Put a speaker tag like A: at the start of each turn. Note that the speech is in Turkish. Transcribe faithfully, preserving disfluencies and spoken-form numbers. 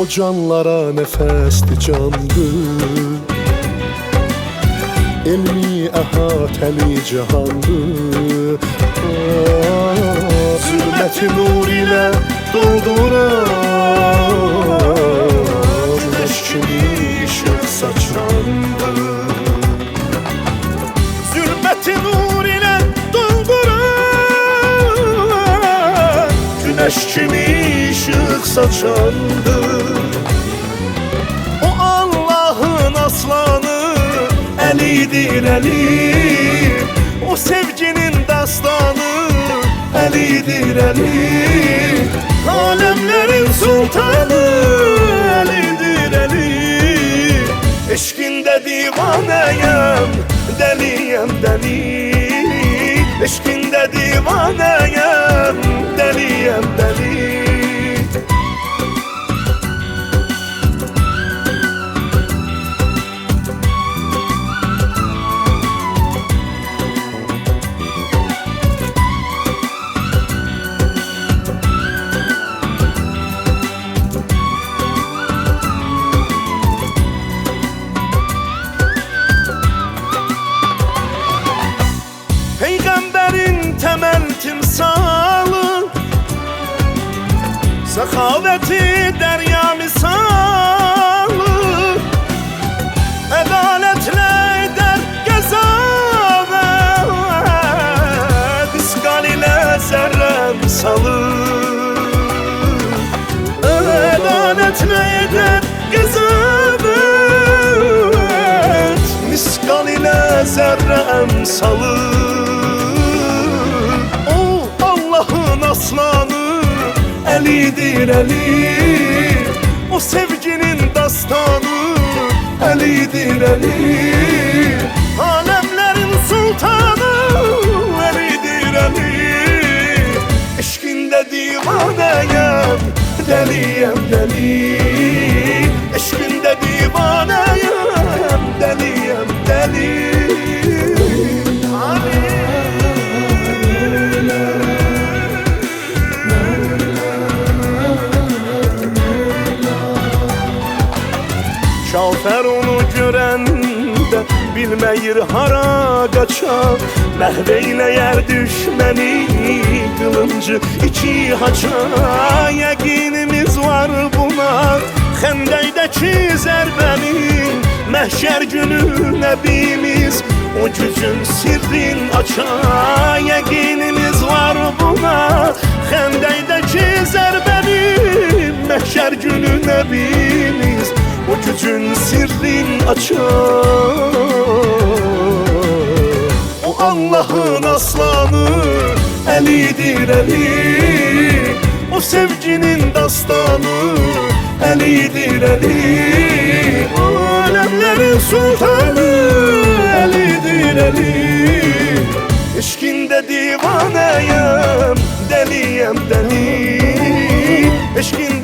A: o canlara nefesti candı. Elmi əhatəli cahandı. Zülməti nur ilə dolduran güneş kimi ışıq saçandı. Zülməti nur ilə dolduran güneş kimi ışıq saçandı. O Allah'ın aslanı Əlidir Əli, o sevginin dastanı Əlidir Əli, alemlerin sultanı Əlidir Əli. Eşkinde divaneyim, deliyem deli. Eşkinde divaneyim, deliyem deli. Peygamberin temel timsalı, sakaveti derya misalı, adaletle eder gezavet, iskal ile zerre misalı. Adaletle eder gezavet, miskal ile zerre emsalı. Aslanı Əlidir Əli, o sevginin dastanı Əlidir Əli, alemlerin sultanı Əlidir Əli. Eşkinde divaneyim, deliyem deli. Eşkinde divaneyim, deliyem deli. Şafer onu görəndə bilməyir hara qaçar, məhv eyləyər düşməni qılıncı iki haça. Yəqinimiz var buna Xəndəydəki zərbənin, məhşər günü nəbimiz o gücün sirrin açar. Yəqinimiz var buna Xəndəydəki zərbənin, məhşər günü nəbimiz o gücün sirrin açar. O Allah'ın aslanı Əlidir Əli, o sevginin dastanı Əlidir Əli, alemlerin sultanı Əlidir Əli. Eşkinde divaneyim, deliyem deli. Eşkinde